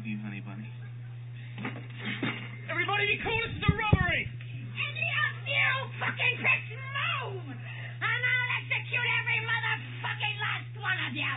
help you, honey bunny? Everybody be cool, this is a robbery! You fucking pricks move! And I'll execute every motherfucking last one of you!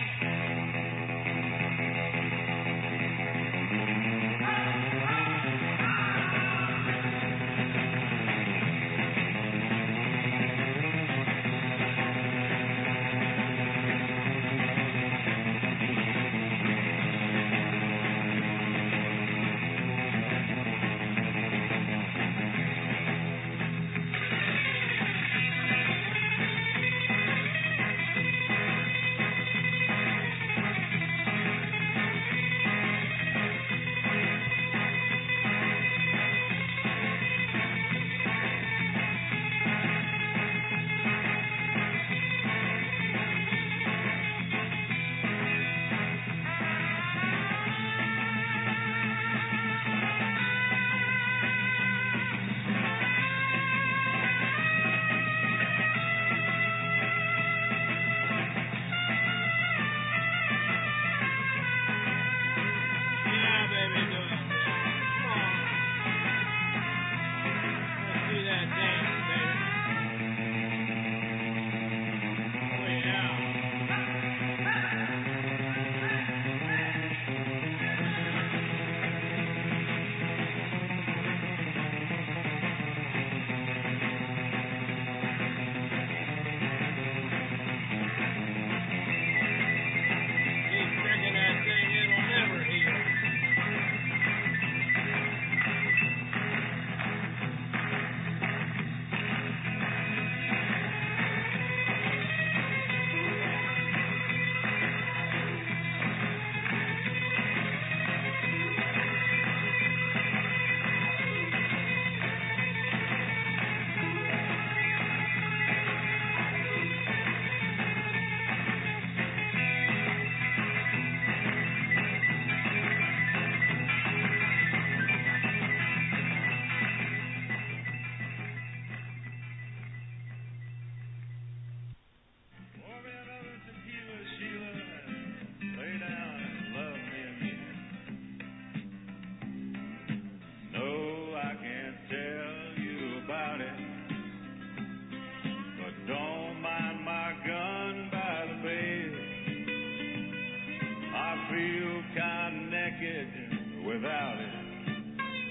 Without it,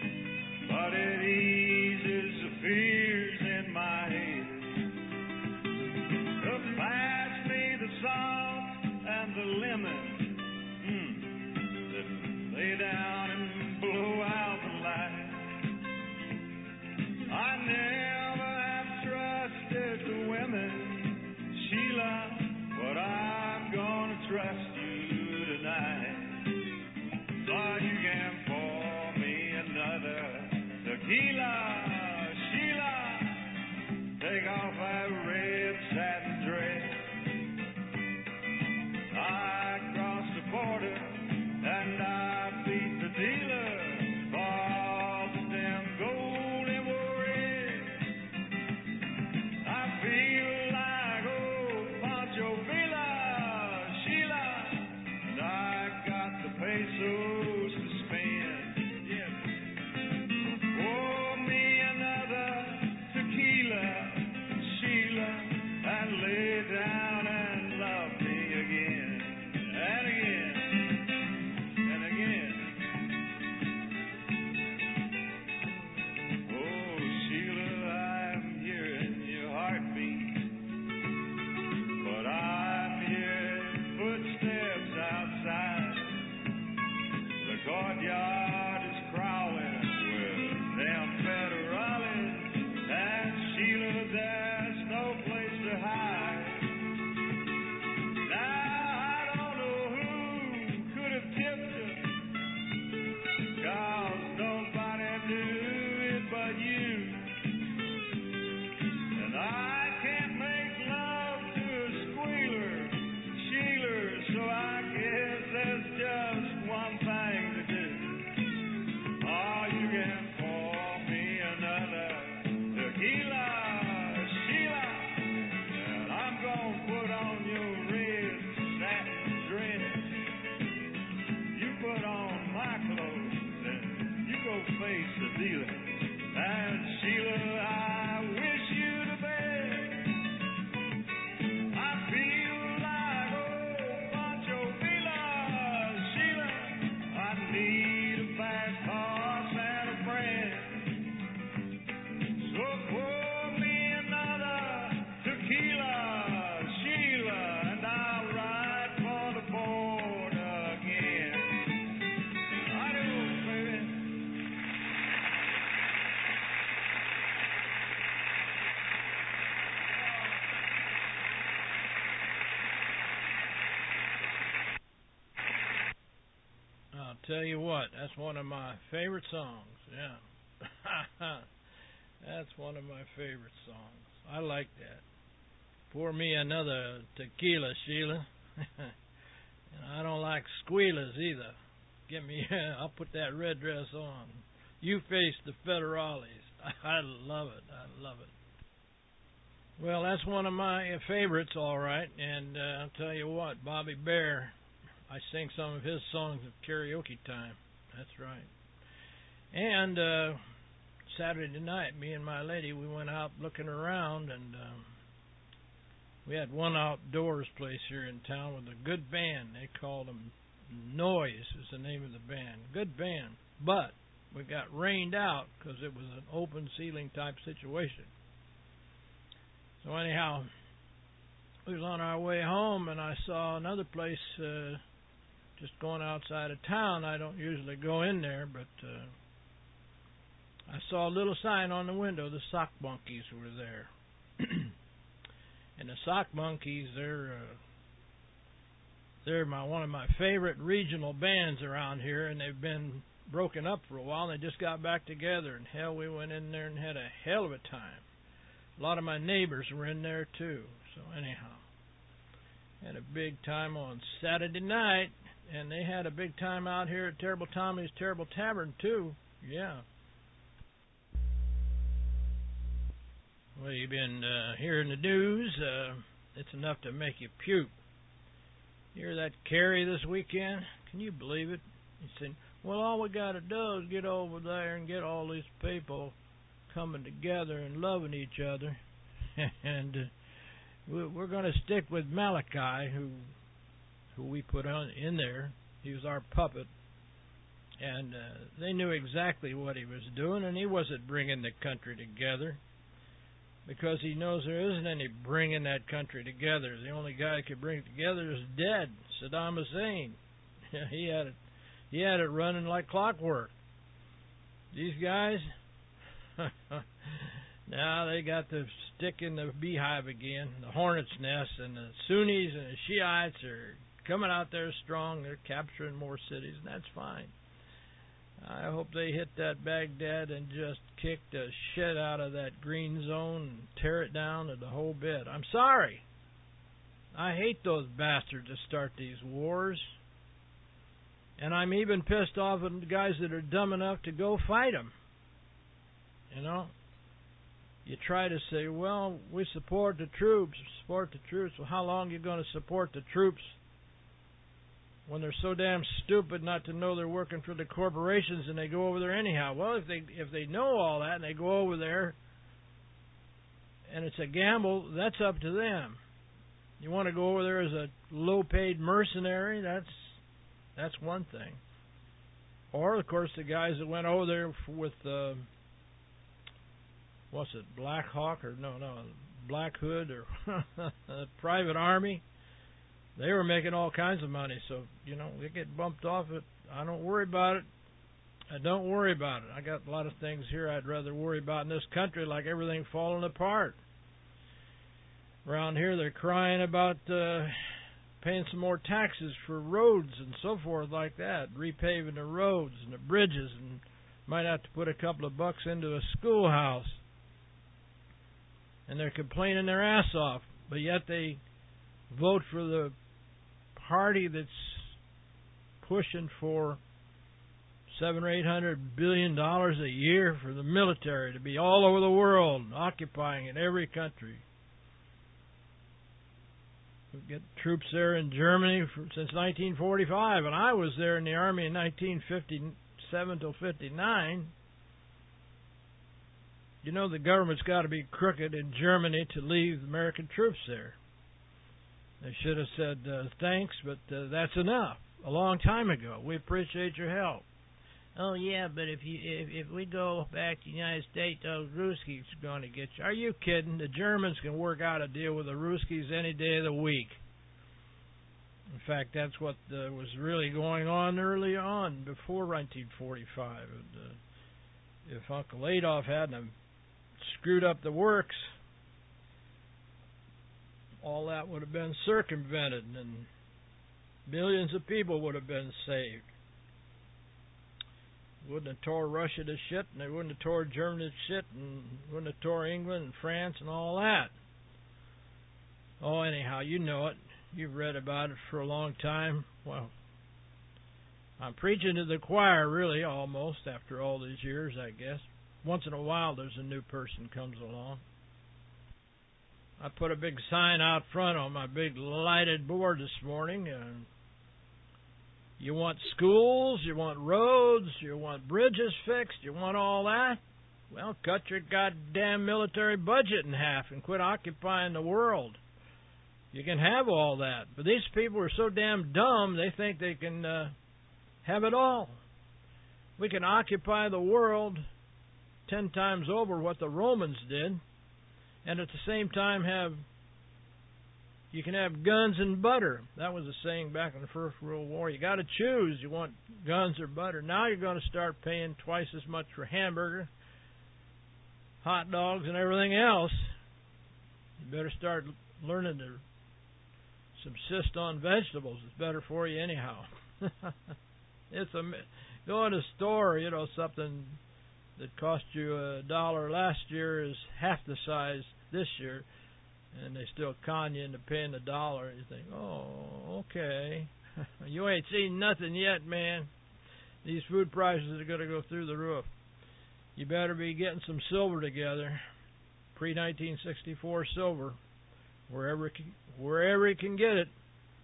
but it eases the fears in my head. Pass me the salt and the lemon, then lay down and blow out the light. I never have trusted the women, Sheila, but I'm gonna trust you tonight. So you can pour me another tequila, Sheila. Take off that red satin dress. I crossed the border and I beat the dealer for all the damn gold in Juarez. I feel like old Pancho Villa, Sheila, and I got the pesos. tell you what, that's one of my favorite songs. Yeah. That's one of my favorite songs. I like that. Pour me another tequila, Sheila. And I don't like squealers either. Get me, I'll put that red dress on. You face the federales. I love it. I love it. Well, that's one of my favorites, all right. And I'll tell you what, Bobby Bare, I sing some of his songs at karaoke time. That's right. And Saturday night, me and my lady, we went out looking around, and we had one outdoors place here in town with a good band. They called them Noise is the name of the band. Good band. But we got rained out because it was an open ceiling type situation. So anyhow, we was on our way home, and I saw another place just going outside of town. I don't usually go in there, but I saw a little sign on the window. The Sock Monkeys were there. And the Sock Monkeys, they're one of my favorite regional bands around here, and they've been broken up for a while. And they just got back together, and hell, we went in there and had a hell of a time. A lot of my neighbors were in there too. So anyhow, had a big time on Saturday night, and they had a big time out here at Terrible Tommy's Terrible Tavern too. Yeah. Well, you've been hearing the news. It's enough to make you puke. You hear that Kerry this weekend? Can you believe it? He said, well, all we got to do is get over there and get all these people coming together and loving each other. And we're going to stick with Malachi, who we put on in there. He was our puppet. And they knew exactly what he was doing, and he wasn't bringing the country together, because he knows there isn't any bringing that country together. The only guy that could bring it together is dead, Saddam Hussein. He had it running like clockwork. These guys, now they got the stick in the beehive again, the hornet's nest, and the Sunnis and the Shiites are coming out there strong. They're capturing more cities, and that's fine. I hope they hit that Baghdad and just kick the shit out of that green zone and tear it down to the whole bit. I'm sorry. I hate those bastards that start these wars. And I'm even pissed off at the guys that are dumb enough to go fight them. You know? You try to say, well, we support the troops. Well, how long are you going to support the troops when they're so damn stupid not to know they're working for the corporations and they go over there anyhow? Well, if they know all that and they go over there and it's a gamble, that's up to them. You want to go over there as a low-paid mercenary, that's one thing. Or, of course, the guys that went over there with, Black Hawk or Black Hood or Private Army, they were making all kinds of money. So, they get bumped off it. I don't worry about it. I don't worry about it. I got a lot of things here I'd rather worry about in this country, like everything falling apart. Around here, they're crying about paying some more taxes for roads and so forth like that, repaving the roads and the bridges, and might have to put a couple of bucks into a schoolhouse. And they're complaining their ass off, but yet they vote for the party that's pushing for $700 or $800 billion a year for the military to be all over the world, occupying in every country. We get troops there in Germany since 1945, and I was there in the Army in 1957 till 59. The government's got to be crooked in Germany to leave American troops there. They should have said thanks, but that's enough. A long time ago. We appreciate your help. Oh yeah, but if we go back to the United States, those Ruskies are going to get you. Are you kidding? The Germans can work out a deal with the Ruskies any day of the week. In fact, that's what was really going on early on, before 1945. If Uncle Adolf hadn't screwed up the works, all that would have been circumvented, and millions of people would have been saved. Wouldn't have tore Russia to shit, and they wouldn't have tore Germany to shit, and wouldn't have tore England and France and all that. Oh, anyhow, you know it. You've read about it for a long time. Well, I'm preaching to the choir, really, almost, after all these years, I guess. Once in a while, there's a new person comes along. I put a big sign out front on my big lighted board this morning. You want schools, you want roads, you want bridges fixed, you want all that? Well, cut your goddamn military budget in half and quit occupying the world. You can have all that. But these people are so damn dumb, they think they can have it all. We can occupy the world 10 times over what the Romans did, and at the same time you can have guns and butter. That was a saying back in the First World War. You got to choose. You want guns or butter. Now you're going to start paying twice as much for hamburger, hot dogs, and everything else. You better start learning to subsist on vegetables. It's better for you anyhow. Go in a store, something that cost you $1 last year is half the size this year, and they still con you into paying $1. You think, oh, okay. You ain't seen nothing yet, man. These food prices are going to go through the roof. You better be getting some silver together, pre-1964 silver, wherever you can get it.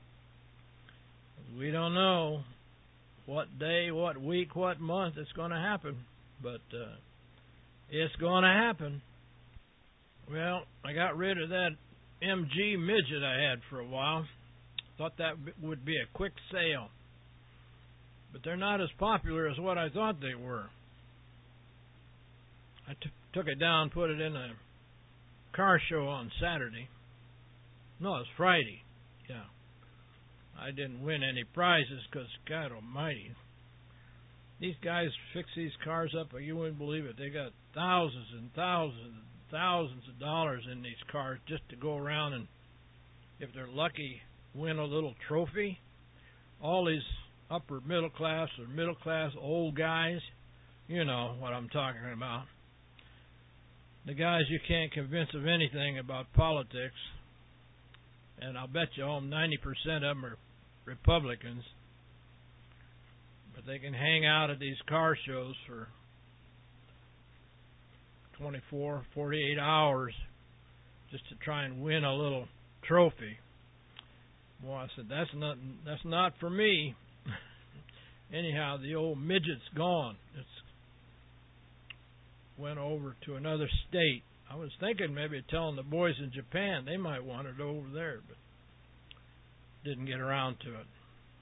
We don't know what day, what week, what month it's going to happen, but it's going to happen. Well, I got rid of that MG midget I had for a while. Thought that would be a quick sale. But they're not as popular as what I thought they were. I took it down, put it in a car show on Saturday. No, it was Friday. Yeah. I didn't win any prizes because, God almighty, these guys fix these cars up, you wouldn't believe it. They got thousands and thousands of dollars in these cars just to go around and, if they're lucky, win a little trophy. All these upper middle class or middle class old guys, you know what I'm talking about. The guys you can't convince of anything about politics, and I'll bet you 90% of them are Republicans, but they can hang out at these car shows for 24, 48 hours just to try and win a little trophy. Well, I said, that's not for me. Anyhow, the old midget's gone. It's went over to another state. I was thinking maybe of telling the boys in Japan they might want it over there, but didn't get around to it.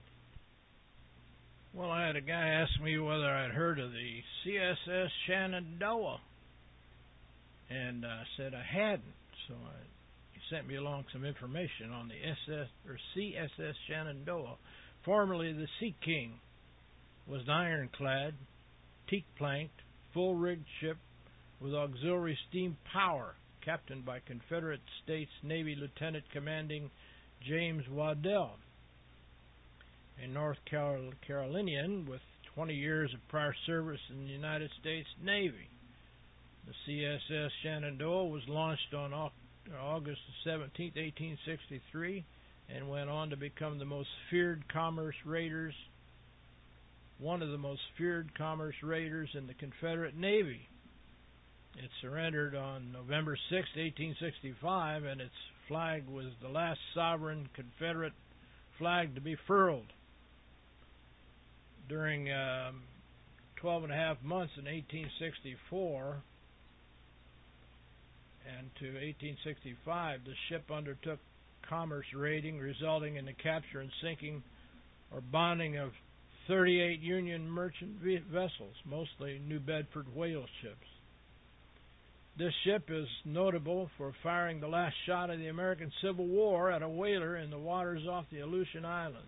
Well, I had a guy ask me whether I'd heard of the CSS Shenandoah, and I said I hadn't. So he sent me along some information on the CSS Shenandoah, formerly the Sea King. Was an ironclad, teak-planked, full-rigged ship with auxiliary steam power, captained by Confederate States Navy Lieutenant Commanding James Waddell, a North Carolinian with 20 years of prior service in the United States Navy. The CSS Shenandoah was launched on August 17, 1863, and went on to become one of the most feared commerce raiders in the Confederate Navy. It surrendered on November 6, 1865, and its flag was the last sovereign Confederate flag to be furled. During 12 and a half months in 1864 and to 1865, the ship undertook commerce raiding, resulting in the capture and sinking or bonding of 38 Union merchant vessels, mostly New Bedford whale ships. This ship is notable for firing the last shot of the American Civil War at a whaler in the waters off the Aleutian Islands.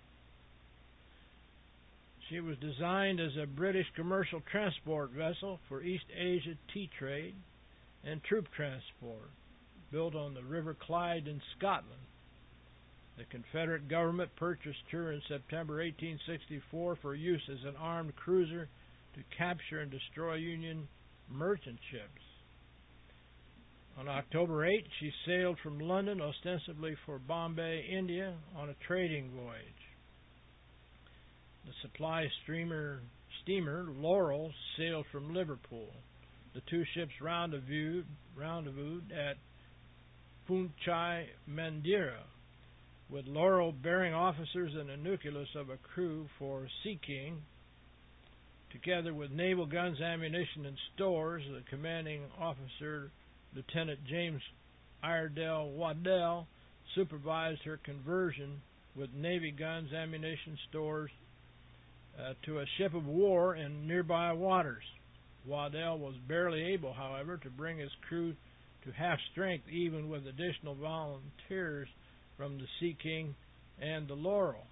She was designed as a British commercial transport vessel for East Asia tea trade and troop transport, built on the River Clyde in Scotland. The Confederate government purchased her in September 1864 for use as an armed cruiser to capture and destroy Union merchant ships. On October 8, she sailed from London, ostensibly for Bombay, India, on a trading voyage. The supply steamer Laurel sailed from Liverpool. The two ships rendezvoused at Punchai Mandira, with Laurel bearing officers and a nucleus of a crew for Sea King. Together with naval guns, ammunition, and stores, the commanding officer, Lieutenant James Iredell Waddell, supervised her conversion with Navy guns, ammunition, stores to a ship of war in nearby waters. Waddell was barely able, however, to bring his crew to half strength, even with additional volunteers from the Sea King and the Laurel.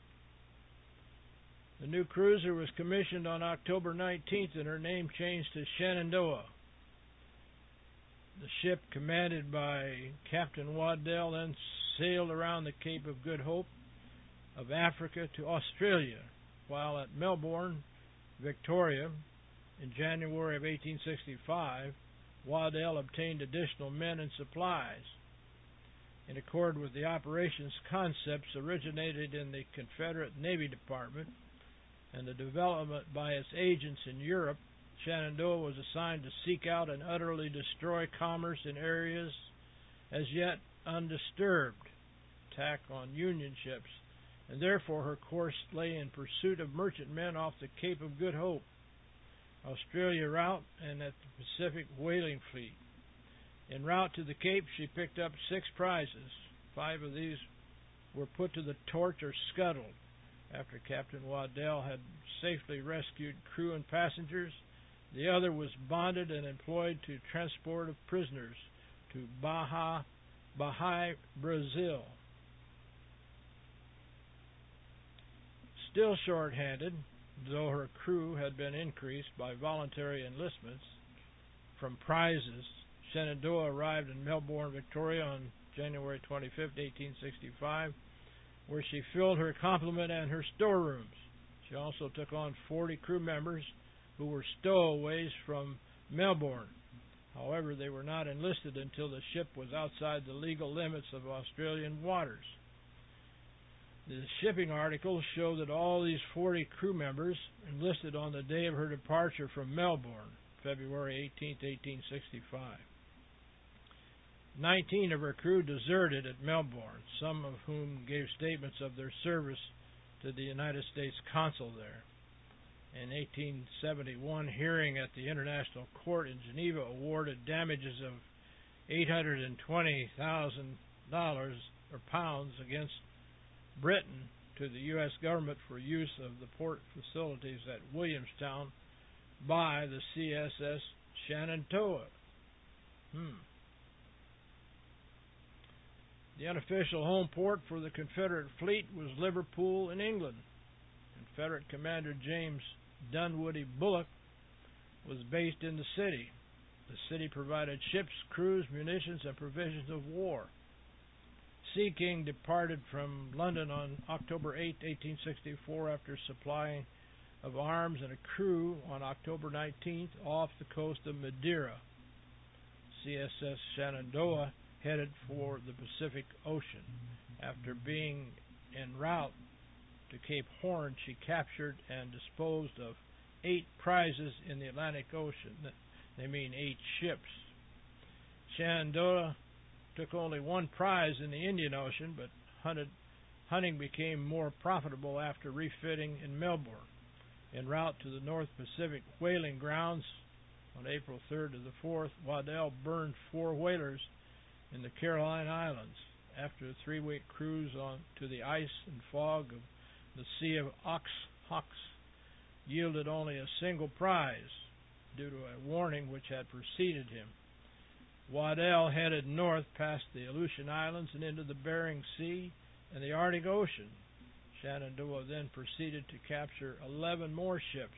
The new cruiser was commissioned on October 19th and her name changed to Shenandoah. The ship, commanded by Captain Waddell, then sailed around the Cape of Good Hope of Africa to Australia, while at Melbourne, Victoria, in January of 1865, Waddell obtained additional men and supplies. In accord with the operations concepts originated in the Confederate Navy Department and the development by its agents in Europe, Shenandoah was assigned to seek out and utterly destroy commerce in areas as yet undisturbed, attack on Union ships, and therefore her course lay in pursuit of merchantmen off the Cape of Good Hope, Australia route, and at the Pacific whaling fleet. En route to the Cape, she picked up 6 prizes. 5 of these were put to the torch or scuttled after Captain Waddell had safely rescued crew and passengers. The other was bonded and employed to transport of prisoners to Bahia, Brazil. Still short-handed, though her crew had been increased by voluntary enlistments from prizes, Shenandoah arrived in Melbourne, Victoria on January 25, 1865, where she filled her complement and her storerooms. She also took on 40 crew members who were stowaways from Melbourne. However, they were not enlisted until the ship was outside the legal limits of Australian waters. The shipping articles show that all these 40 crew members enlisted on the day of her departure from Melbourne, February 18, 1865. 19 of her crew deserted at Melbourne, some of whom gave statements of their service to the United States consul there. In 1871, hearing at the International Court in Geneva awarded damages of $820,000 or pounds against Britain to the U.S. government for use of the port facilities at Williamstown by the CSS Shenandoah. The unofficial home port for the Confederate fleet was Liverpool in England. Confederate Commander James Dunwoody Bullock was based in the city. The city provided ships, crews, munitions, and provisions of war. Sea King departed from London on October 8, 1864, after supplying of arms and a crew on October 19th off the coast of Madeira. CSS Shenandoah headed for the Pacific Ocean. After being en route to Cape Horn, she captured and disposed of 8 prizes in the Atlantic Ocean. They mean 8 ships. Shenandoah took only 1 prize in the Indian Ocean, but hunting became more profitable after refitting in Melbourne. En route to the North Pacific whaling grounds on April 3rd to the 4th, Waddell burned 4 whalers in the Caroline Islands. After a 3-week cruise on to the ice and fog of the Sea of Oxhawks yielded only a single prize due to a warning which had preceded him. Waddell headed north past the Aleutian Islands and into the Bering Sea and the Arctic Ocean. Shenandoah then proceeded to capture 11 more ships.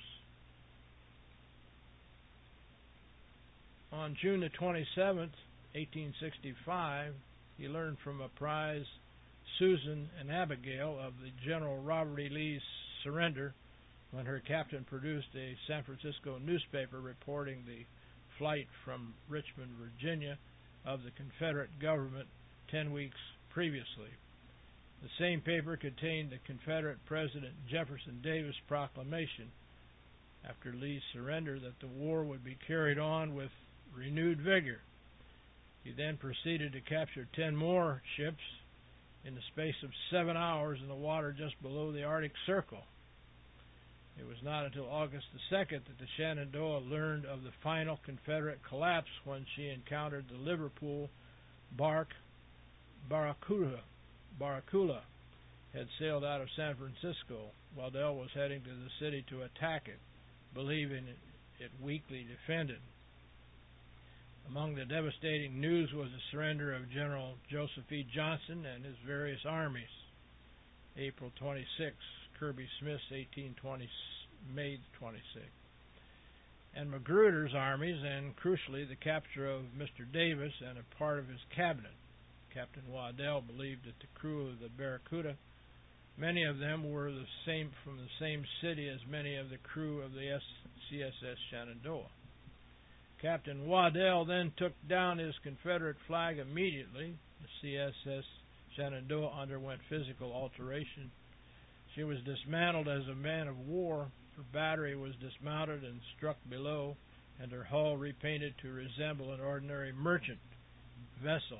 On June the 27th, 1865, he learned from a prize, Susan and Abigail, of the General Robert E. Lee's surrender when her captain produced a San Francisco newspaper reporting the flight from Richmond, Virginia, of the Confederate government 10 weeks previously. The same paper contained the Confederate President Jefferson Davis proclamation after Lee's surrender that the war would be carried on with renewed vigor. He then proceeded to capture 10 more ships in the space of 7 hours in the water just below the Arctic Circle. It was not until August the 2nd that the Shenandoah learned of the final Confederate collapse when she encountered the Liverpool bark Barracuda had sailed out of San Francisco. Waddell was heading to the city to attack it, believing it weakly defended. Among the devastating news was the surrender of General Joseph E. Johnston and his various armies. April 26, Kirby Smith's 1820, May 26, and Magruder's armies, and crucially the capture of Mr. Davis and a part of his cabinet. Captain Waddell believed that the crew of the Barracuda, many of them were from the same city as many of the crew of the CSS Shenandoah. Captain Waddell then took down his Confederate flag immediately. The CSS Shenandoah underwent physical alteration. She was dismantled as a man of war. Her battery was dismounted and struck below, and her hull repainted to resemble an ordinary merchant vessel.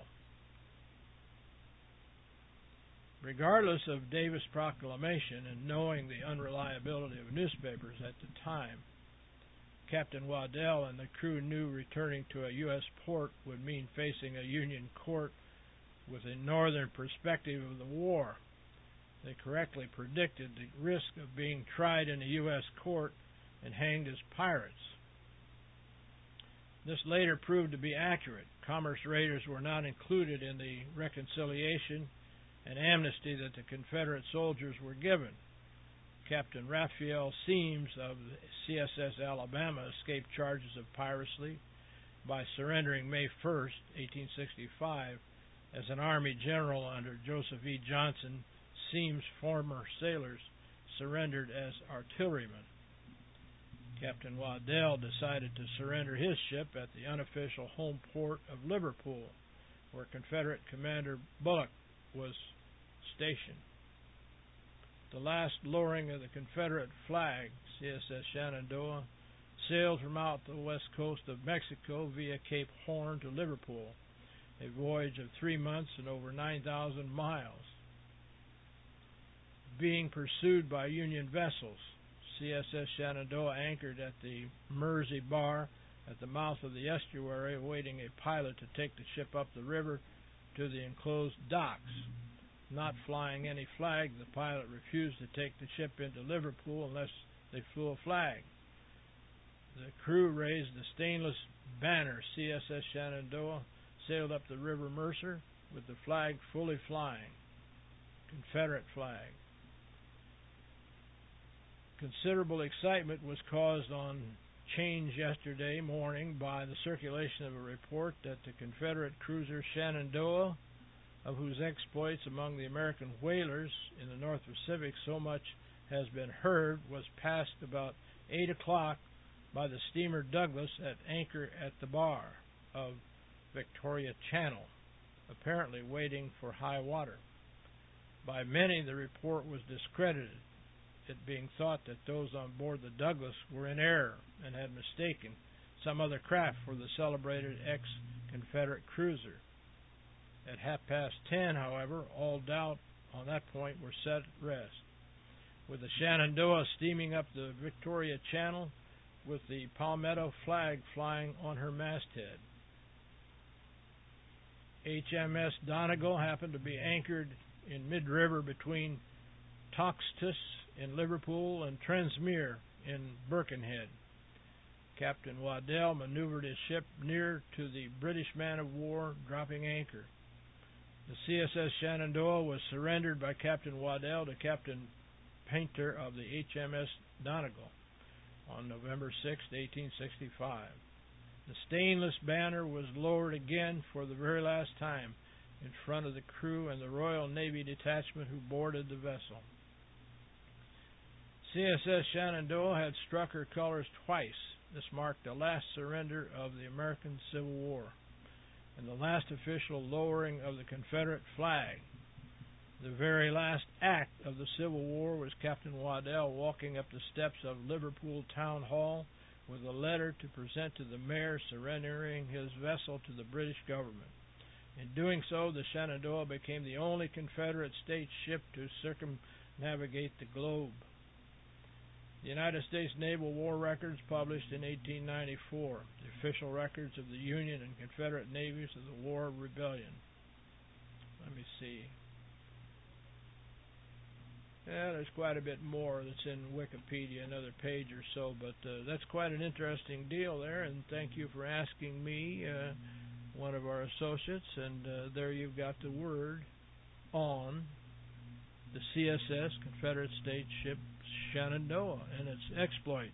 Regardless of Davis' proclamation and knowing the unreliability of newspapers at the time, Captain Waddell and the crew knew returning to a U.S. port would mean facing a Union court with a northern perspective of the war. They correctly predicted the risk of being tried in a U.S. court and hanged as pirates. This later proved to be accurate. Commerce raiders were not included in the reconciliation and amnesty that the Confederate soldiers were given. Captain Raphael Seams of the CSS Alabama escaped charges of piracy by surrendering May 1st, 1865, as an Army general under Joseph E. Johnston. Seams' former sailors surrendered as artillerymen. Captain Waddell decided to surrender his ship at the unofficial home port of Liverpool, where Confederate Commander Bullock was stationed. The last lowering of the Confederate flag, CSS Shenandoah, sailed from out the west coast of Mexico via Cape Horn to Liverpool, a voyage of 3 months and over 9,000 miles. Being pursued by Union vessels, CSS Shenandoah anchored at the Mersey Bar at the mouth of the estuary, awaiting a pilot to take the ship up the river to the enclosed docks. Not flying any flag, the pilot refused to take the ship into Liverpool unless they flew a flag. The crew raised the stainless banner CSS Shenandoah, sailed up the River Mercer with the flag fully flying, Confederate flag. Considerable excitement was caused on change yesterday morning by the circulation of a report that the Confederate cruiser Shenandoah, of whose exploits among the American whalers in the North Pacific so much has been heard, was passed about 8 o'clock by the steamer Douglas at anchor at the bar of Victoria Channel, apparently waiting for high water. By many, the report was discredited, it being thought that those on board the Douglas were in error and had mistaken some other craft for the celebrated ex-Confederate cruiser. At 10:30, however, all doubt on that point were set at rest, with the Shenandoah steaming up the Victoria Channel with the Palmetto flag flying on her masthead. HMS Donegal happened to be anchored in mid-river between Toxteth in Liverpool and Trensmere in Birkenhead. Captain Waddell maneuvered his ship near to the British man-of-war, dropping anchor. The CSS Shenandoah was surrendered by Captain Waddell to Captain Painter of the HMS Donegal on November 6, 1865. The stainless banner was lowered again for the very last time in front of the crew and the Royal Navy detachment who boarded the vessel. CSS Shenandoah had struck her colors twice. This marked the last surrender of the American Civil War and the last official lowering of the Confederate flag. The very last act of the Civil War was Captain Waddell walking up the steps of Liverpool Town Hall with a letter to present to the mayor surrendering his vessel to the British government. In doing so, the Shenandoah became the only Confederate States ship to circumnavigate the globe. The United States Naval War Records, published in 1894, the official records of the Union and Confederate navies of the War of Rebellion. Let me see. Yeah, there's quite a bit more that's in Wikipedia, another page or so, but that's quite an interesting deal there, and thank you for asking me, one of our associates, and there you've got the word on the CSS, Confederate States ship Shenandoah, and its exploits.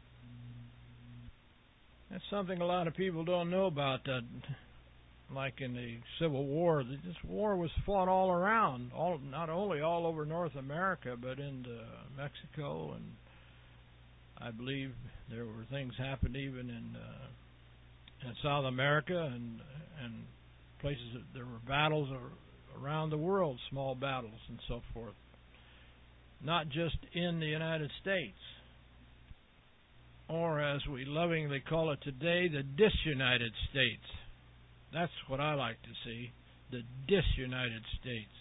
That's something a lot of people don't know about. Like in the Civil War, this war was fought all around, not only all over North America, but in Mexico, and I believe there were things happened even in South America and places that there were battles around the world, small battles and so forth. Not just in the United States, or as we lovingly call it today, the disunited States. That's what I like to see, the disunited States.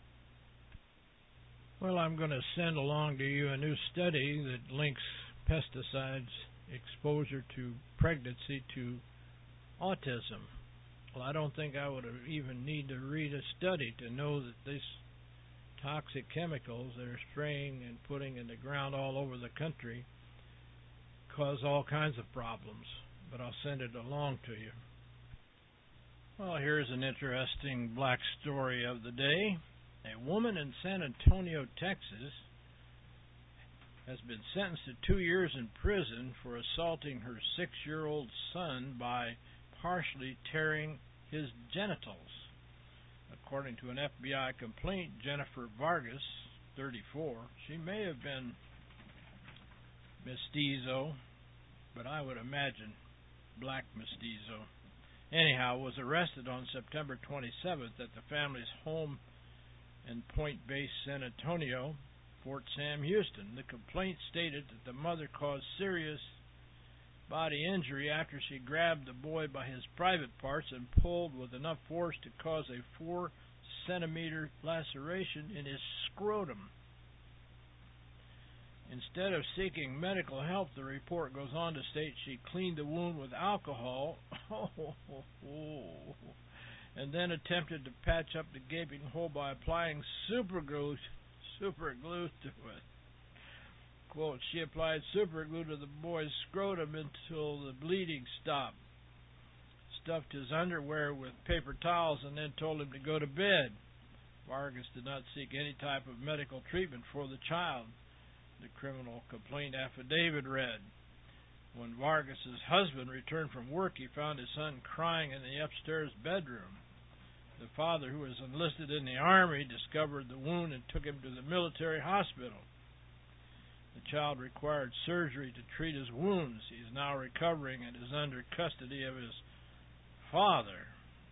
Well, I'm going to send along to you a new study that links pesticides exposure to pregnancy to autism. Well, I don't think I would even need to read a study to know that these toxic chemicals that are spraying and putting in the ground all over the country cause all kinds of problems. But I'll send it along to you. Well, here's an interesting black story of the day. A woman in San Antonio, Texas, has been sentenced to 2 years in prison for assaulting her 6-year-old son by partially tearing his genitals. According to an FBI complaint, Jennifer Vargas, 34, she may have been mestizo, but I would imagine black mestizo. Anyhow, was arrested on September 27th at the family's home in Point Base, San Antonio, Fort Sam Houston. The complaint stated that the mother caused serious body injury after she grabbed the boy by his private parts and pulled with enough force to cause a 4-centimeter laceration in his scrotum. Instead of seeking medical help, the report goes on to state she cleaned the wound with alcohol and then attempted to patch up the gaping hole by applying super glue to it. Quote, she applied super glue to the boy's scrotum until the bleeding stopped, stuffed his underwear with paper towels, and then told him to go to bed. Vargas did not seek any type of medical treatment for the child, the criminal complaint affidavit read. When Vargas's husband returned from work, he found his son crying in the upstairs bedroom. The father, who was enlisted in the Army, discovered the wound and took him to the military hospital. The child required surgery to treat his wounds. He is now recovering and is under custody of his father.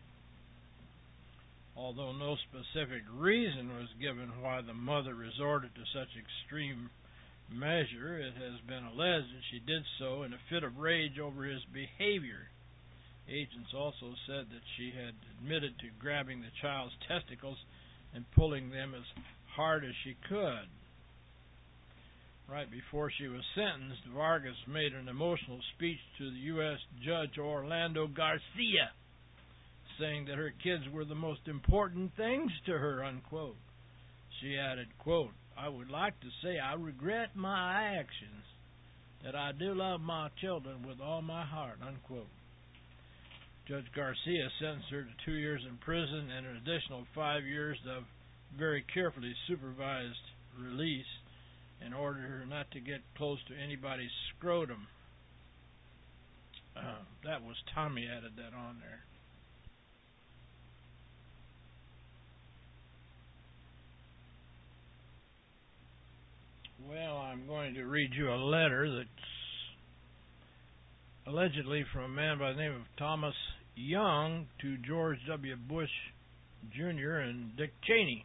Although no specific reason was given why the mother resorted to such extreme measure, it has been alleged that she did so in a fit of rage over his behavior. Agents also said that she had admitted to grabbing the child's testicles and pulling them as hard as she could. Right before she was sentenced, Vargas made an emotional speech to the U.S. Judge Orlando Garcia, saying that her kids were the most important things to her, unquote. She added, quote, I would like to say I regret my actions, that I do love my children with all my heart, unquote. Judge Garcia sentenced her to 2 years in prison and an additional 5 years of very carefully supervised release in order her not to get close to anybody's scrotum. That was Tommy added that on there. Well, I'm going to read you a letter that's allegedly from a man by the name of Thomas Young to George W. Bush Jr. and Dick Cheney.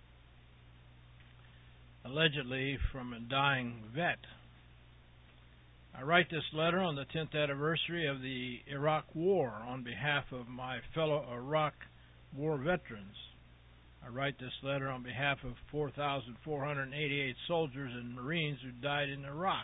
Allegedly from a dying vet. I write this letter on the 10th anniversary of the Iraq War on behalf of my fellow Iraq War veterans. I write this letter on behalf of 4,488 soldiers and Marines who died in Iraq.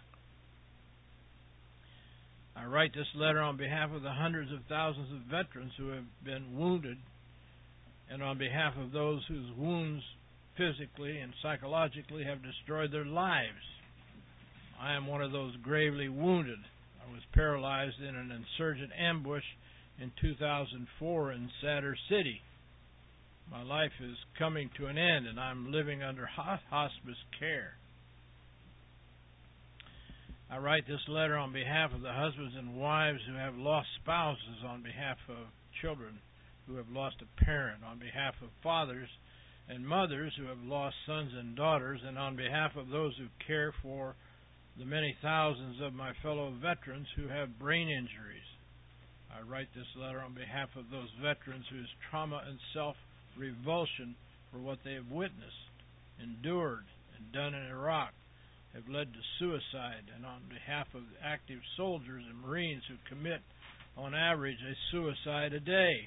I write this letter on behalf of the hundreds of thousands of veterans who have been wounded and on behalf of those whose wounds physically and psychologically have destroyed their lives. I am one of those gravely wounded. I was paralyzed in an insurgent ambush in 2004 in Sadr City. My life is coming to an end and I'm living under hospice care. I write this letter on behalf of the husbands and wives who have lost spouses, on behalf of children who have lost a parent, on behalf of fathers and mothers who have lost sons and daughters, and on behalf of those who care for the many thousands of my fellow veterans who have brain injuries. I write this letter on behalf of those veterans whose trauma and self-revulsion for what they have witnessed, endured, and done in Iraq have led to suicide, and on behalf of the active soldiers and Marines who commit, on average, a suicide a day.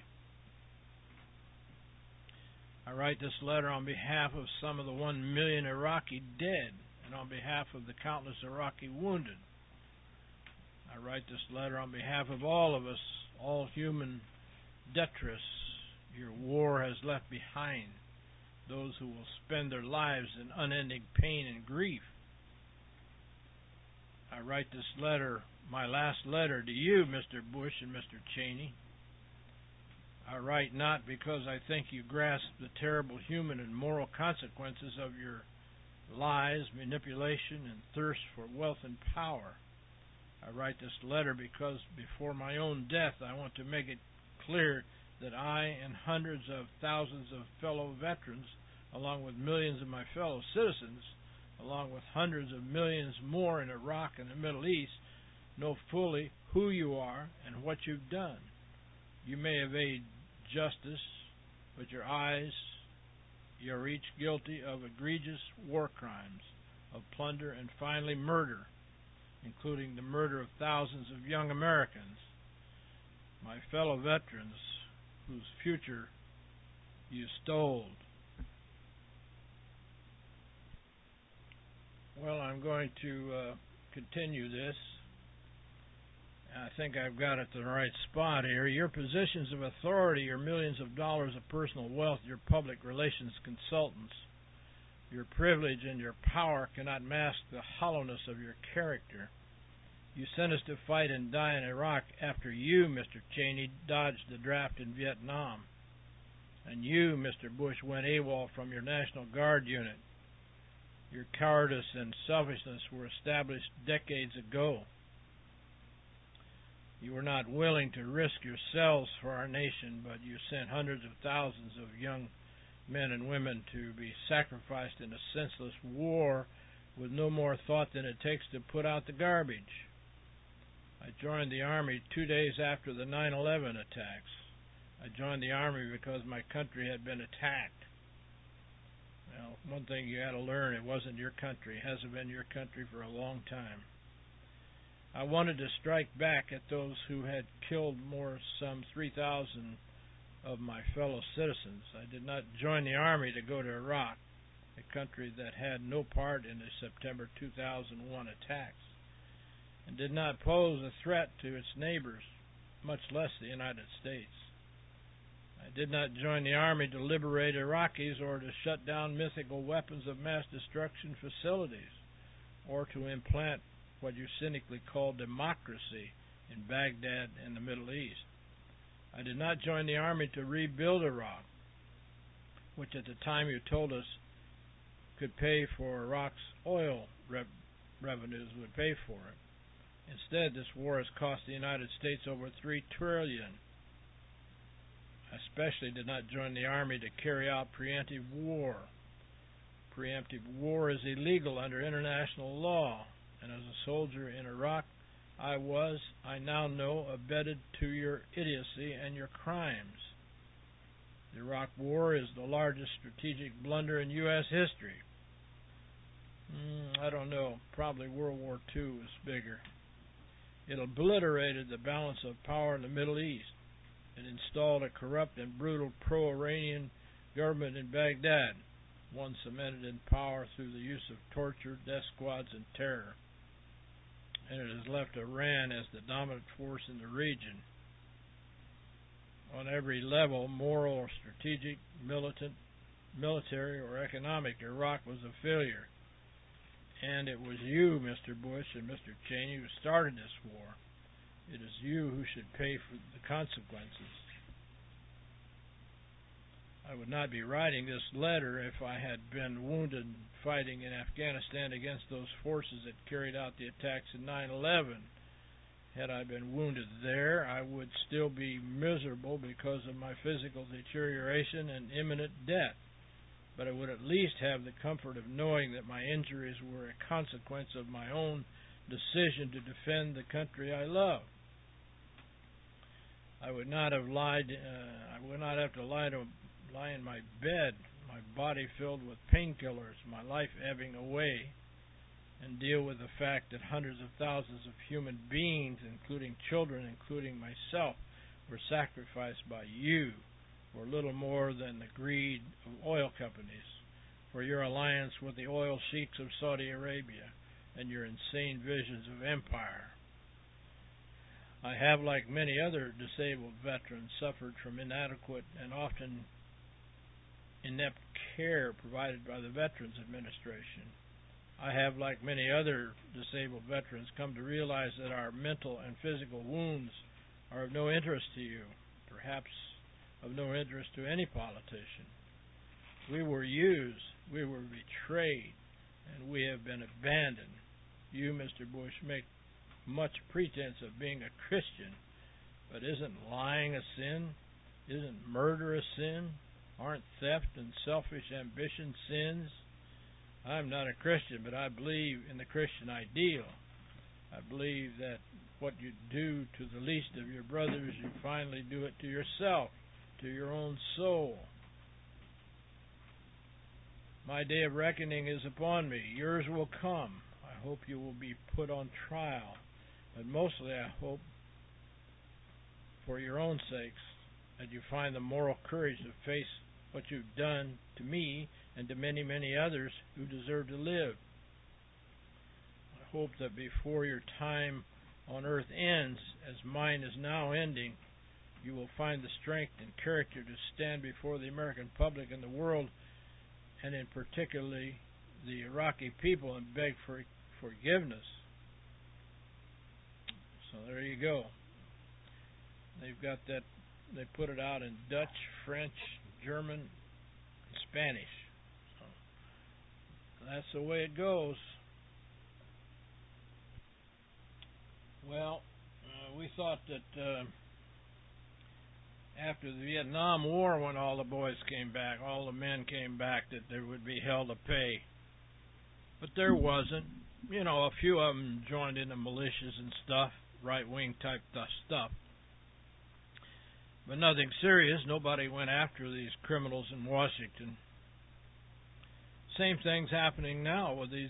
I write this letter on behalf of some of the 1 million Iraqi dead and on behalf of the countless Iraqi wounded. I write this letter on behalf of all of us, all human detritus your war has left behind, those who will spend their lives in unending pain and grief. I write this letter, my last letter, to you, Mr. Bush and Mr. Cheney. I write not because I think you grasp the terrible human and moral consequences of your lies, manipulation, and thirst for wealth and power. I write this letter because before my own death I want to make it clear that I and hundreds of thousands of fellow veterans, along with millions of my fellow citizens, along with hundreds of millions more in Iraq and the Middle East, know fully who you are and what you've done. You may evade justice, but you're each guilty of egregious war crimes, of plunder, and finally murder, including the murder of thousands of young Americans, my fellow veterans whose future you stole. Well, I'm going to continue this. I think I've got it to the right spot here. Your positions of authority, your millions of dollars of personal wealth, your public relations consultants, your privilege and your power cannot mask the hollowness of your character. You sent us to fight and die in Iraq after you, Mr. Cheney, dodged the draft in Vietnam. And you, Mr. Bush, went AWOL from your National Guard unit. Your cowardice and selfishness were established decades ago. You were not willing to risk yourselves for our nation, but you sent hundreds of thousands of young men and women to be sacrificed in a senseless war with no more thought than it takes to put out the garbage. I joined the Army 2 days after the 9/11 attacks. I joined the Army because my country had been attacked. Well, one thing you got to learn, it wasn't your country. It hasn't been your country for a long time. I wanted to strike back at those who had killed some 3,000 of my fellow citizens. I did not join the Army to go to Iraq, a country that had no part in the September 2001 attacks, and did not pose a threat to its neighbors, much less the United States. I did not join the Army to liberate Iraqis or to shut down mythical weapons of mass destruction facilities, or to implant what you cynically call democracy in Baghdad and the Middle East. I did not join the Army to rebuild Iraq, which at the time you told us could pay for Iraq's oil revenues, would pay for it. Instead, this war has cost the United States over $3 trillion. I especially did not join the Army to carry out preemptive war. preemptive war is illegal under international law, and as a soldier in Iraq, I now know, abetted to your idiocy and your crimes. The Iraq War is the largest strategic blunder in U.S. history. I don't know. Probably World War II was bigger. It obliterated the balance of power in the Middle East. It installed a corrupt and brutal pro-Iranian government in Baghdad, one cemented in power through the use of torture, death squads, and terror. And it has left Iran as the dominant force in the region. On every level, moral or strategic, militant, military, or economic, Iraq was a failure. And it was you, Mr. Bush and Mr. Cheney, who started this war. It is you who should pay for the consequences. I would not be writing this letter if I had been wounded fighting in Afghanistan against those forces that carried out the attacks in 9/11. Had I been wounded there, I would still be miserable because of my physical deterioration and imminent death. But I would at least have the comfort of knowing that my injuries were a consequence of my own decision to defend the country I love. I would not have lied. I would not have to lie in my bed, my body filled with painkillers, my life ebbing away, and deal with the fact that hundreds of thousands of human beings, including children, including myself, were sacrificed by you for little more than the greed of oil companies, for your alliance with the oil sheiks of Saudi Arabia, and your insane visions of empire. I have, like many other disabled veterans, suffered from inadequate and often inept care provided by the Veterans Administration. I have, like many other disabled veterans, come to realize that our mental and physical wounds are of no interest to you, perhaps of no interest to any politician. We were used, we were betrayed, and we have been abandoned. You, Mr. Bush, make much pretense of being a Christian, but isn't lying a sin? Isn't murder a sin? Aren't theft and selfish ambition sins? I'm not a Christian, but I believe in the Christian ideal. I believe that what you do to the least of your brothers, you finally do it to yourself, to your own soul. My day of reckoning is upon me. Yours will come. I hope you will be put on trial, but mostly I hope, for your own sakes, that you find the moral courage to face what you've done to me and to many, many others who deserve to live. I hope that before your time on earth ends, as mine is now ending, you will find the strength and character to stand before the American public and the world, and in particularly the Iraqi people, and beg for forgiveness. So there you go. They've got that. They put it out in Dutch, French, German, and Spanish. So that's the way it goes. Well, we thought that after the Vietnam War, when all the boys came back, all the men came back, that there would be hell to pay. But there wasn't. You know, a few of them joined in the militias and stuff, right-wing type stuff. But nothing serious. Nobody went after these criminals in Washington. Same thing's happening now with these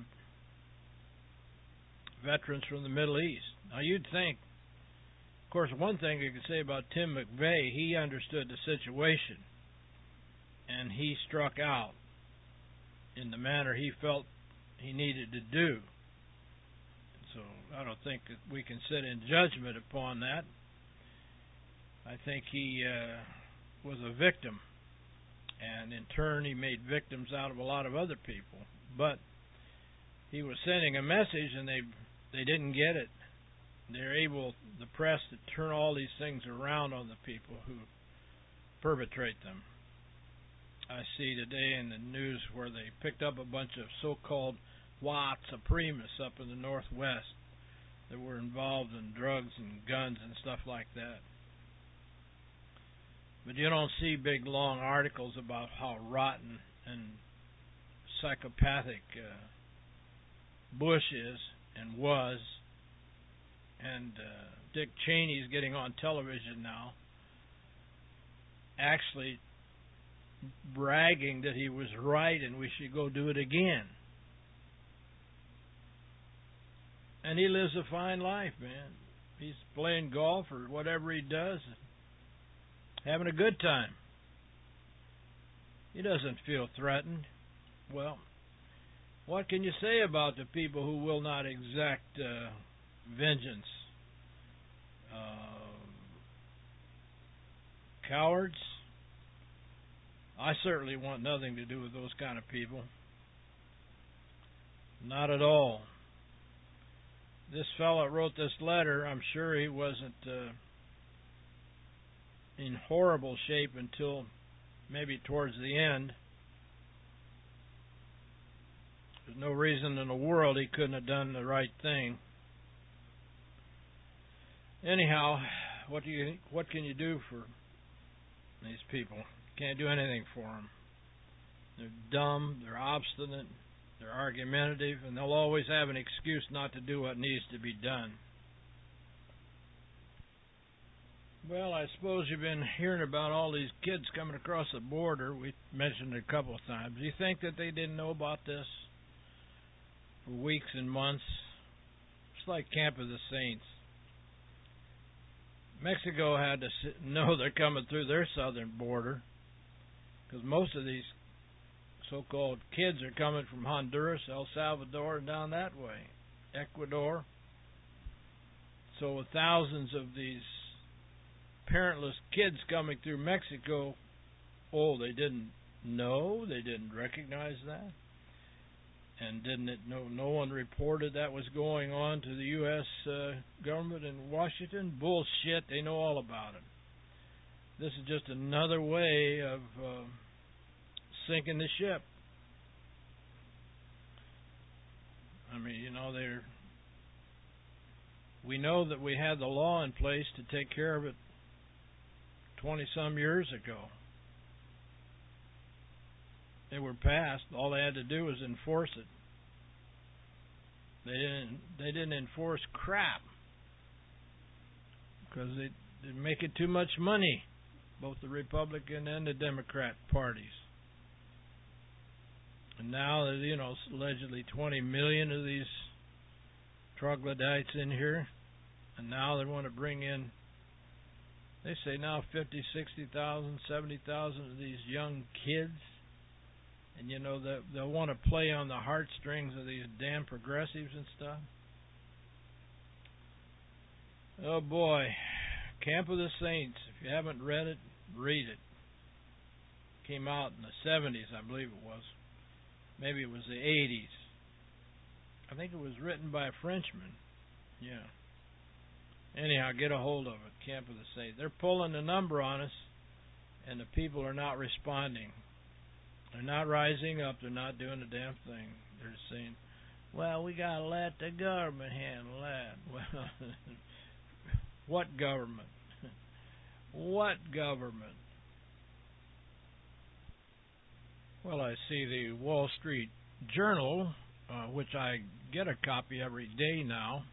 veterans from the Middle East. Now, you'd think, of course, one thing you could say about Tim McVeigh, he understood the situation, and he struck out in the manner he felt he needed to do. So I don't think that we can sit in judgment upon that. I think he was a victim, and in turn he made victims out of a lot of other people. But he was sending a message, and they didn't get it. They're able, the press, to turn all these things around on the people who perpetrate them. I see today in the news where they picked up a bunch of so-called white supremacists up in the Northwest that were involved in drugs and guns and stuff like that. But you don't see big, long articles about how rotten and psychopathic Bush is and was, and Dick Cheney's getting on television now, actually bragging that he was right and we should go do it again. And he lives a fine life, man. He's playing golf or whatever he does, having a good time. He doesn't feel threatened. Well, what can you say about the people who will not exact vengeance? Cowards? I certainly want nothing to do with those kind of people. Not at all. This fellow wrote this letter. I'm sure he wasn't in horrible shape until maybe towards the end. There's no reason in the world he couldn't have done the right thing. Anyhow, what can you do for these people? Can't do anything for them. They're dumb, they're obstinate, they're argumentative, and they'll always have an excuse not to do what needs to be done. Well, I suppose you've been hearing about all these kids coming across the border. We mentioned it a couple of times. Do you think that they didn't know about this for weeks and months? It's like Camp of the Saints. Mexico had to know they're coming through their southern border, because most of these so-called kids are coming from Honduras, El Salvador, and down that way, Ecuador. So with thousands of these parentless kids coming through Mexico, they didn't know, they didn't recognize that, and no one reported that was going on to the U.S. government in Washington? Bullshit, they know all about it. This is just another way of sinking the ship. I mean, we know that we had the law in place to take care of it 20-some years ago. They were passed. All they had to do was enforce it. They didn't enforce crap because they're making too much money, both the Republican and the Democrat parties. And now there's, allegedly 20 million of these troglodytes in here, and now they want to bring in, they say now 50, 60,000, 70,000 of these young kids. And they'll want to play on the heartstrings of these damn progressives and stuff. Oh boy, Camp of the Saints. If you haven't read it, read it. Came out in the 70s, I believe it was. Maybe it was the 80s. I think it was written by a Frenchman. Yeah. Anyhow, get a hold of it, Camp of the Saints. They're pulling the number on us, and the people are not responding. They're not rising up. They're not doing a damn thing. They're just saying, well, we got to let the government handle that. Well, what government? What government? Well, I see the Wall Street Journal, which I get a copy every day now,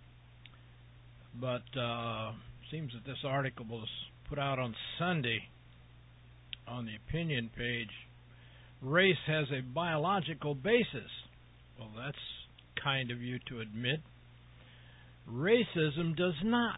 but seems that this article was put out on Sunday on the opinion page. Race has a biological basis. Well, that's kind of you to admit. Racism does not.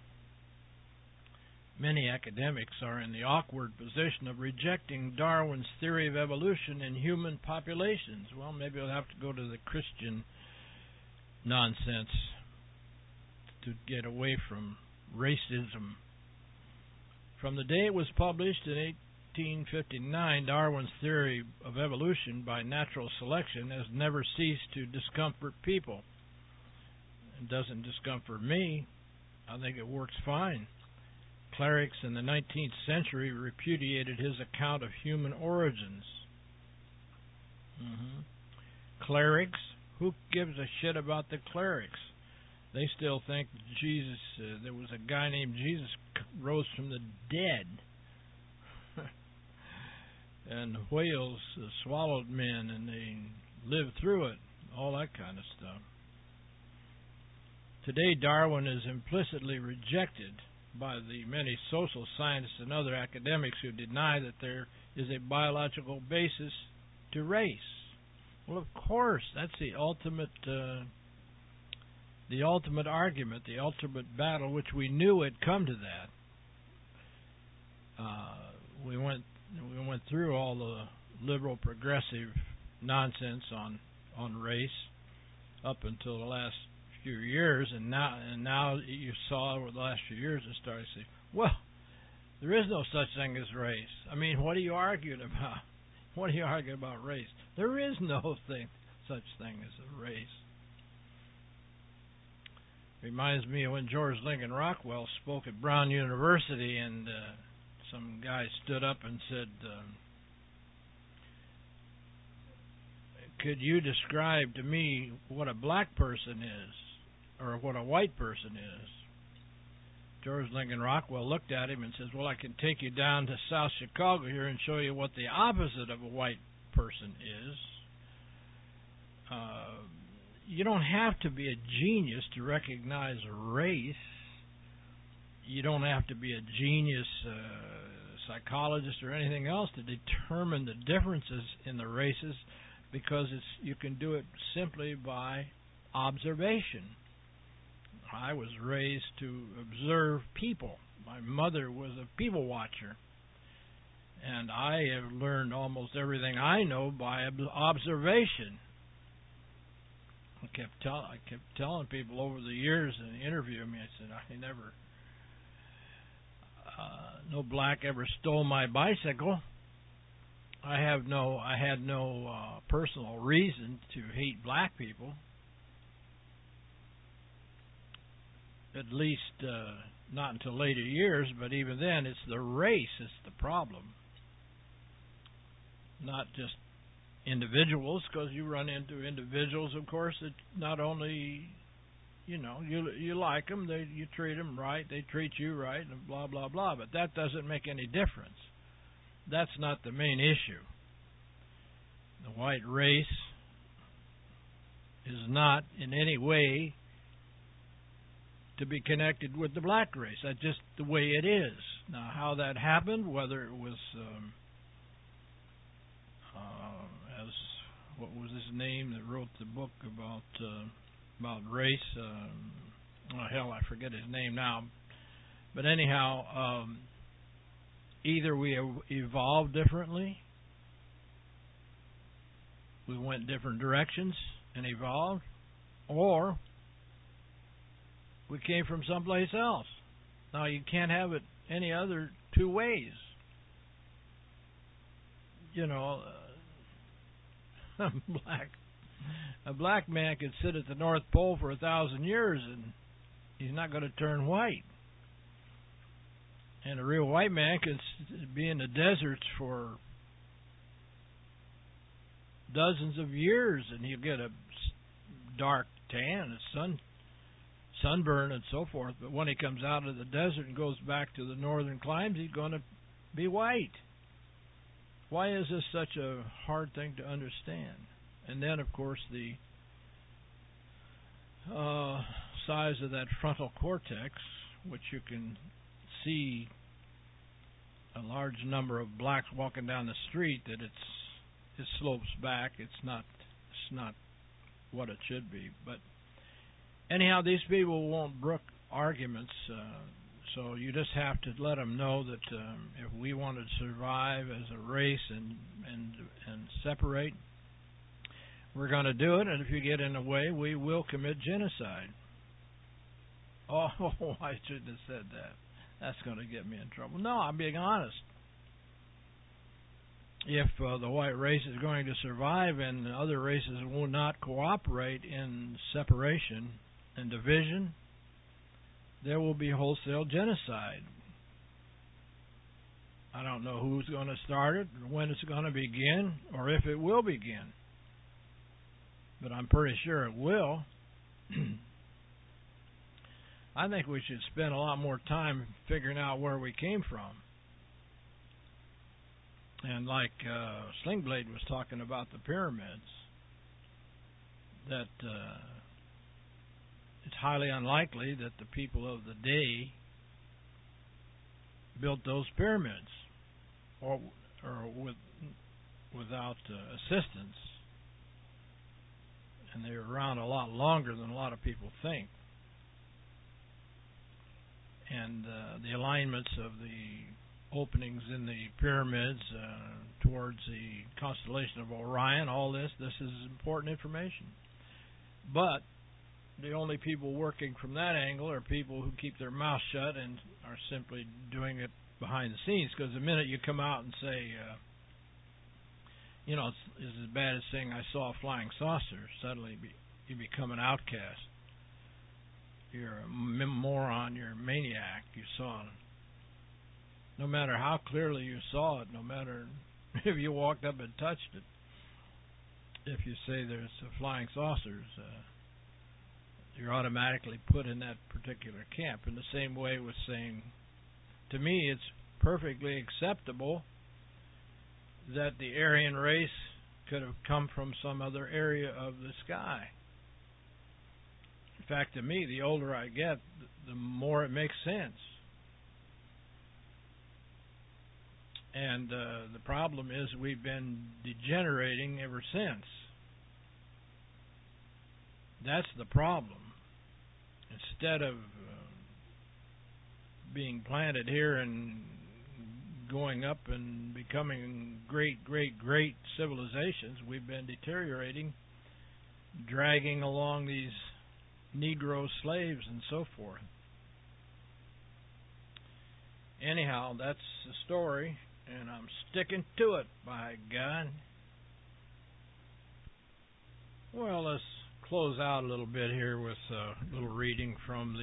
Many academics are in the awkward position of rejecting Darwin's theory of evolution in human populations. Well, maybe I'll have to go to the Christian nonsense to get away from racism. From the day it was published in 1859, Darwin's theory of evolution by natural selection has never ceased to discomfort people. It doesn't discomfort me. I think it works fine. Clerics in the 19th century repudiated his account of human origins. Clerics? Who gives a shit about the clerics? They still think Jesus, there was a guy named Jesus rose from the dead. and whales swallowed men, and they lived through it, all that kind of stuff. Today, Darwin is implicitly rejected by the many social scientists and other academics who deny that there is a biological basis to race. Well, of course, that's the ultimate argument, the ultimate battle, which we knew had come to that. We went through all the liberal progressive nonsense on race up until the last few years, and now you saw over the last few years it started to say, well, there is no such thing as race. I mean, what are you arguing about? What are you arguing about race? There is no such thing as a race. Reminds me of when George Lincoln Rockwell spoke at Brown University, and some guy stood up and said, could you describe to me what a black person is, or what a white person is? George Lincoln Rockwell looked at him and says, well, I can take you down to South Chicago here and show you what the opposite of a white person is. You don't have to be a genius to recognize race. You don't have to be a genius psychologist or anything else to determine the differences in the races, because you can do it simply by observation. I was raised to observe people. My mother was a people watcher, and I have learned almost everything I know by observation. I kept telling people over the years in the interview me, I said, no black ever stole my bicycle. I had no personal reason to hate black people. At least not until later years, but even then, it's the race that's the problem. Not just individuals, because you run into individuals, of course, that not only, you like them, you treat them right, they treat you right, and blah, blah, blah, but that doesn't make any difference. That's not the main issue. The white race is not in any way to be connected with the black race. That's just the way it is. Now, how that happened, whether it was, as what was his name that wrote the book about race? I forget his name now. But anyhow, either we evolved differently, we went different directions and evolved, or we came from someplace else. Now, you can't have it any other two ways. A black man could sit at the North Pole for 1,000 years and he's not going to turn white. And a real white man could be in the deserts for dozens of years and he'll get a dark tan, a sunburn and so forth. But when he comes out of the desert and goes back to the northern climes, he's going to be white. Why is this such a hard thing to understand? And then, of course, the size of that frontal cortex, which you can see a large number of blacks walking down the street, that it slopes back. It's not what it should be. But anyhow, these people won't brook arguments. So you just have to let them know that if we want to survive as a race and separate, we're going to do it. And if you get in the way, we will commit genocide. Oh, I shouldn't have said that. That's going to get me in trouble. No, I'm being honest. If the white race is going to survive and other races will not cooperate in separation and division, there will be wholesale genocide. I don't know who's going to start it, or when it's going to begin, or if it will begin. But I'm pretty sure it will. I think we should spend a lot more time figuring out where we came from. And like Slingblade was talking about the pyramids, that it's highly unlikely that the people of the day built those pyramids or without assistance. And they were around a lot longer than a lot of people think. And the alignments of the openings in the pyramids towards the constellation of Orion, all this is important information. But the only people working from that angle are people who keep their mouth shut and are simply doing it behind the scenes. Because the minute you come out and say, it's as bad as saying I saw a flying saucer, suddenly you become an outcast. You're a moron, you're a maniac. You saw it. No matter how clearly you saw it, no matter if you walked up and touched it, if you say there's flying saucers, you're automatically put in that particular camp. In the same way with saying, to me, it's perfectly acceptable that the Aryan race could have come from some other area of the sky. In fact, to me, the older I get, the more it makes sense. And the problem is we've been degenerating ever since. That's the problem. Instead of being planted here and going up and becoming great civilizations, we've been deteriorating, dragging along these Negro slaves and so forth. Anyhow, that's the story, and I'm sticking to it, by God. Well, let's close out a little bit here with a little reading from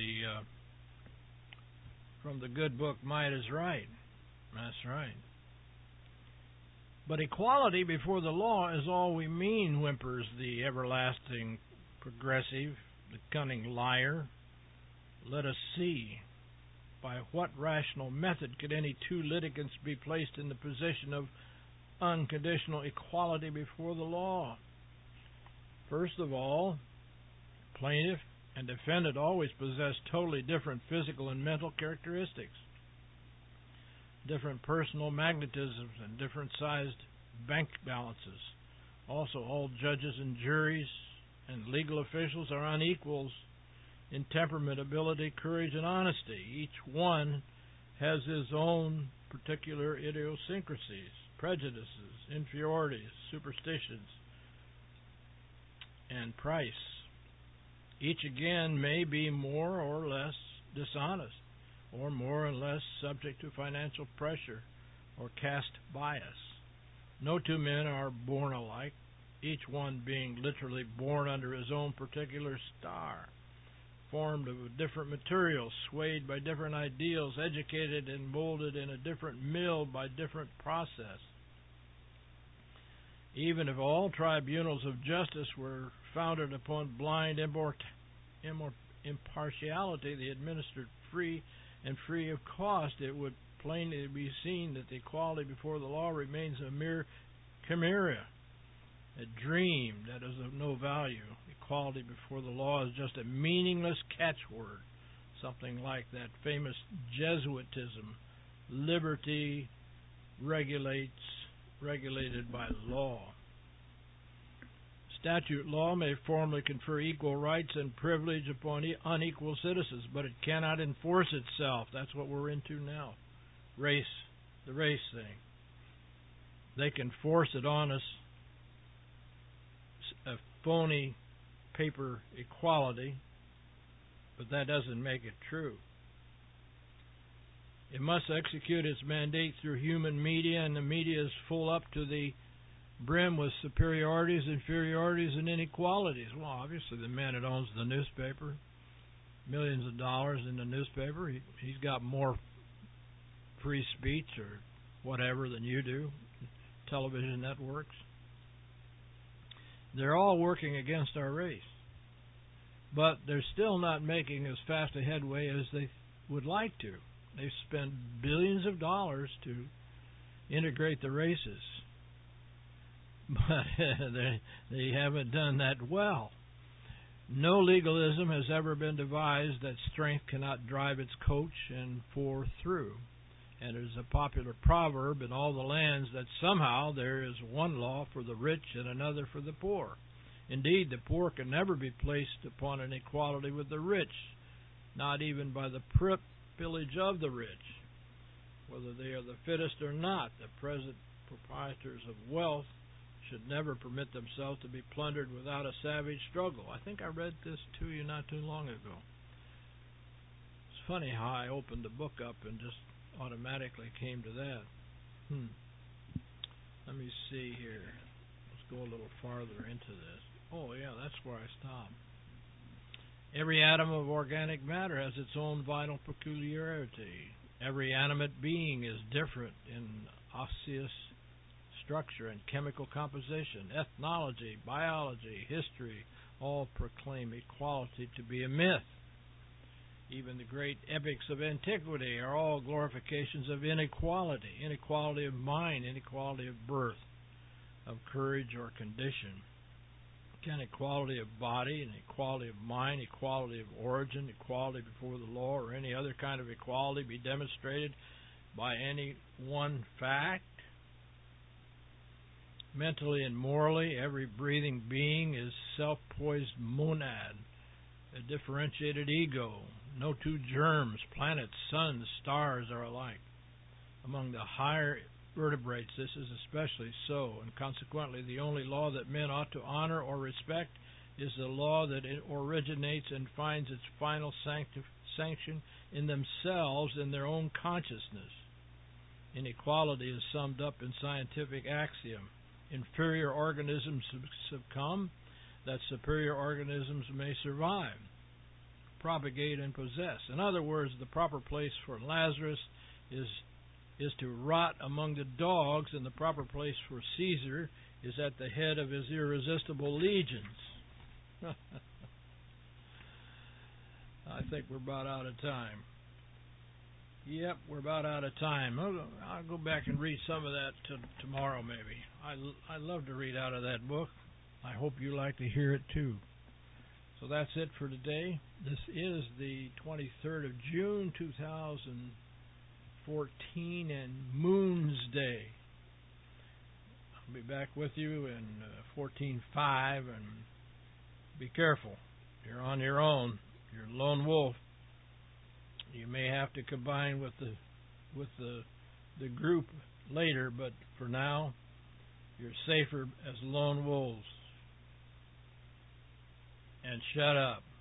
the good book Might is Right. That's right. But equality before the law is all we mean, whimpers the everlasting progressive, the cunning liar. Let us see. By what rational method could any two litigants be placed in the position of unconditional equality before the law? First of all, plaintiff and defendant always possess totally different physical and mental characteristics, different personal magnetisms, and different-sized bank balances. Also, all judges and juries and legal officials are unequals in temperament, ability, courage, and honesty. Each one has his own particular idiosyncrasies, prejudices, inferiorities, superstitions, and price. Each again may be more or less dishonest, or more or less subject to financial pressure or caste bias. No two men are born alike, each one being literally born under his own particular star, formed of different materials, swayed by different ideals, educated and molded in a different mill by different process. Even if all tribunals of justice were founded upon blind impartiality, they administered free of cost, it would plainly be seen that the equality before the law remains a mere chimera, a dream that is of no value. Equality before the law is just a meaningless catchword, something like that famous Jesuitism, liberty regulated by law. Statute law may formally confer equal rights and privilege upon unequal citizens, but it cannot enforce itself. That's what we're into now. The race thing. They can force it on us, a phony paper equality, but that doesn't make it true. It must execute its mandate through human media, and the media is full up to the brim with superiorities, inferiorities, and inequalities. Well, obviously, the man that owns the newspaper, millions of dollars in the newspaper, he's got more free speech or whatever than you do, television networks. They're all working against our race. But they're still not making as fast a headway as they would like to. They've spent billions of dollars to integrate the races. But they haven't done that well. No legalism has ever been devised that strength cannot drive its coach and forth through. And it is a popular proverb in all the lands that somehow there is one law for the rich and another for the poor. Indeed, the poor can never be placed upon an equality with the rich, not even by the pillage of the rich. Whether they are the fittest or not, the present proprietors of wealth should never permit themselves to be plundered without a savage struggle. I think I read this to you not too long ago. It's funny how I opened the book up and just automatically came to that. Let me see here. Let's go a little farther into this. Oh, yeah, that's where I stopped. Every atom of organic matter has its own vital peculiarity. Every animate being is different in osseous structure and chemical composition. Ethnology, biology, history all proclaim equality to be a myth. Even the great epics of antiquity are all glorifications of inequality. Inequality of mind, inequality of birth, of courage or condition. Can equality of body, and equality of mind, equality of origin, equality before the law, or any other kind of equality be demonstrated by any one fact? Mentally and morally, every breathing being is self-poised monad, a differentiated ego. No two germs, planets, suns, stars are alike. Among the higher vertebrates, this is especially so, and consequently the only law that men ought to honor or respect is the law that it originates and finds its final sanction in themselves, in their own consciousness. Inequality is summed up in scientific axiom. Inferior organisms succumb, that superior organisms may survive, propagate, and possess. In other words, the proper place for Lazarus is to rot among the dogs, and the proper place for Caesar is at the head of his irresistible legions. I think we're about out of time. Yep, we're about out of time. I'll go back and read some of that tomorrow, maybe. I love to read out of that book. I hope you like to hear it too. So that's it for today. This is the 23rd of June, 2014, and Moon's Day. I'll be back with you in 14.5, and be careful. You're on your own. You're a lone wolf. You may have to combine with the group later, but for now, you're safer as lone wolves. And shut up.